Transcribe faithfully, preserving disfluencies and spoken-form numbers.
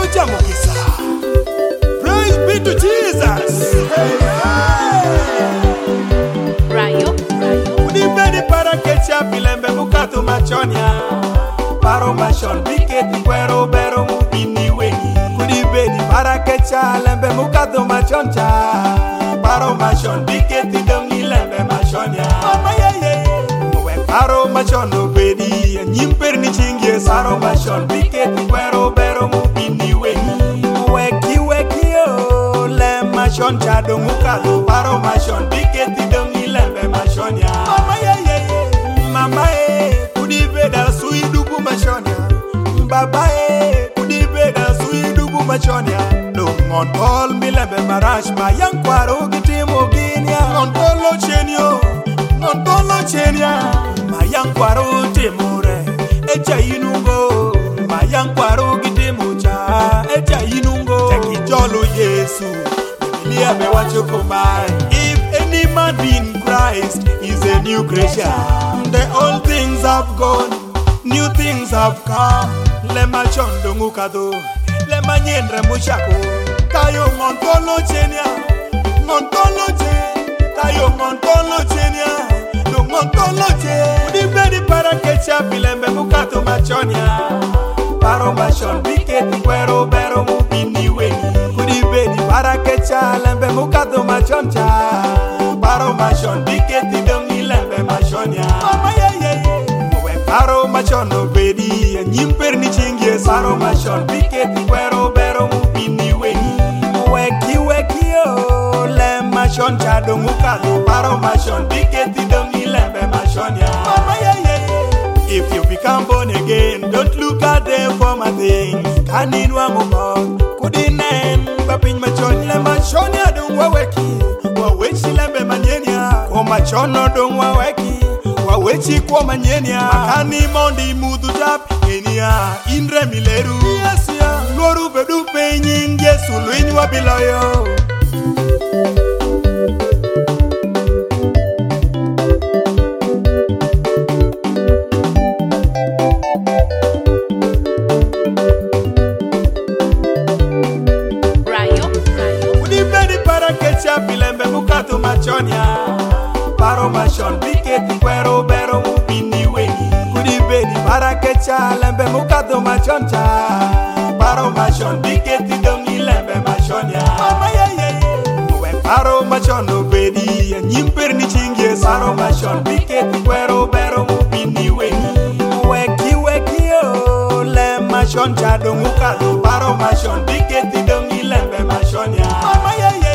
chamo kisa. Praise be to Jesus. Hey, hey. Rayo, rayo. Udi bedi para kecha pilembe bukato machonia. Paro machon biketi kwero bero mubini wengi. Udi bedi para kecha lembe bukato machoncha. Paro machon biketi dongi lembe machonia. Mama ye ye. Paro machon obedi nyimper ni chingie saro machon biketi kwero bero mubini wengi. Weki weki o le machon chado mukado. Paro machon biketi dongi lembe machonia. Mama ye ye ye. Mama ye kudi beda sui dubu machonia. Baba ye kudi beda sui dubu machonia. Dongon tol mi lembe marash ma yang kwaro gitimo ginia. Non tolo chenio, non tolo chenia. Mayang kwaro temore, echa inungo. Mayang kwaro gitemucha, echa inungo. Taki jolo Yesu, Biblia be wachokomai. If any man be in Christ, is a new creation. The old things have gone, new things have come. Lema chondo ngukado, lema nyenre mushako. Tayo montolo chenia, montolo che. Tayo montolo chenia. Montoloche, udi bedi para kecha pilembe bukato machonia. Paro machon biketi kwero bero mubini wengi. Udi bedi para kecha lembe bukato machoncha. Paro machon biketi dongi lembe machonia. Mama ye ye ye. Owe paro machon obedi nyimper ni chingie. Paro machon biketi kwero bero mubini wengi. Weki weki o le machon chado mukado. Paro machon biketi dongi lembe machonia. Mama ye ye ye. If you become born again, don't look at the former things. Kaninwa mumog kudinen bapin machon le machonia dung waweki. Wawechi lembe manyenia. Kwa machono dung waweki. Wawechi kwa manyenia. Makani mondi mudu tap enia. Indre mileru yes ya. Loru bedu penying Yesu luini wabiloyo. Pilembe bukato machonia. Paro machon biketi kwero bero mubini wengi. Kudi bedi para kecha lembe bukato machoncha. Paro machon biketi dongi lembe machonia. Mama ye ye ye. Uwe paro machon obedi nyimper ni chingie. Paro machon biketi kwero bero mubini wengi. Weki weki o le machon chado mukado. Paro machon biketi dongi lembe machonia. Mama ye ye.